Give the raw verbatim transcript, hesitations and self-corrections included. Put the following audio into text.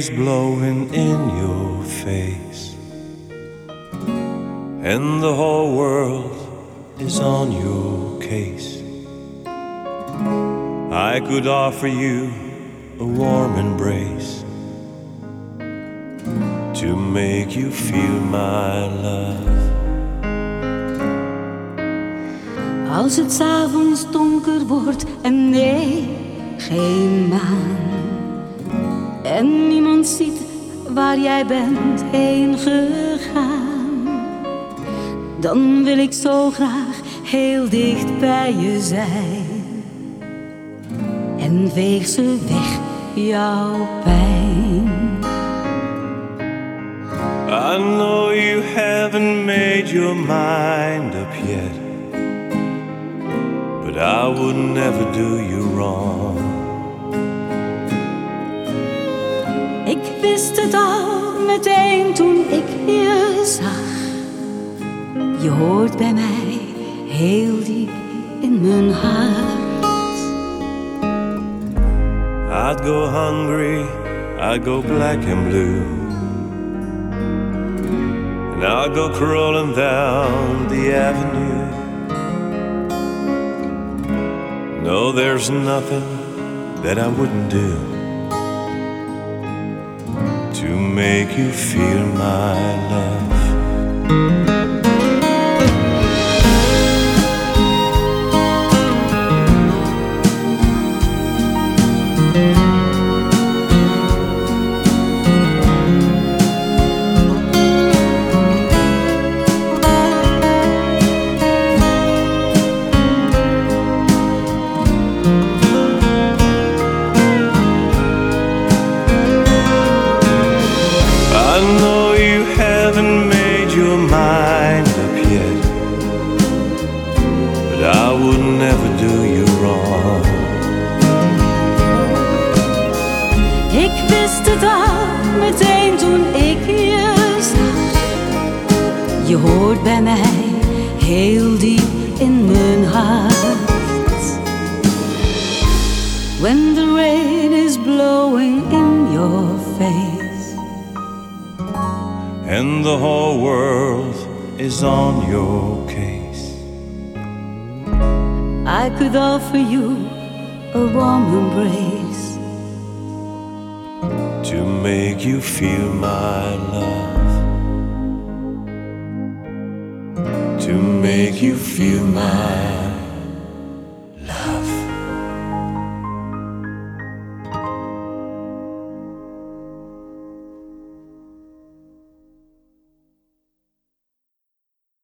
is blowing in your face, and the whole world is on your case. I could offer you a warm embrace to make you feel my love. Als het 's avonds donker wordt en nee, geen maan, en niemand ziet waar jij bent heen gegaan, dan wil ik zo graag heel dicht bij je zijn en veeg ze weg, jouw pijn. I know you haven't made your mind up yet, but I would never do you wrong. Ik wist het al meteen toen ik je zag. Je hoort bij mij heel diep in mijn hart. I'd go hungry, I'd go black and blue, and I'd go crawling down the avenue. No, there's nothing that I wouldn't do to make you feel my love. I know you haven't made your mind up yet, but I would never do you wrong. Ik wist het al meteen toen ik je zag. Je hoort bij mij heel diep in mijn hart. When the rain is blowing in your face, and the whole world is on your case, I could offer you a warm embrace to make you feel my love, to make you feel my